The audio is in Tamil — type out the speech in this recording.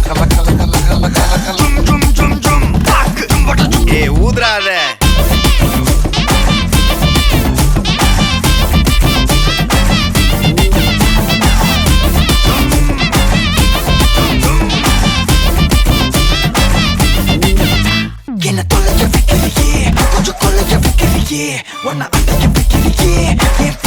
ஏ ஊதுறாத என்ன தொலைய வைக்கிறியே கொஞ்சம் கொலைய வைக்கிறியே உன்னை அடைய வைக்கிறியே என்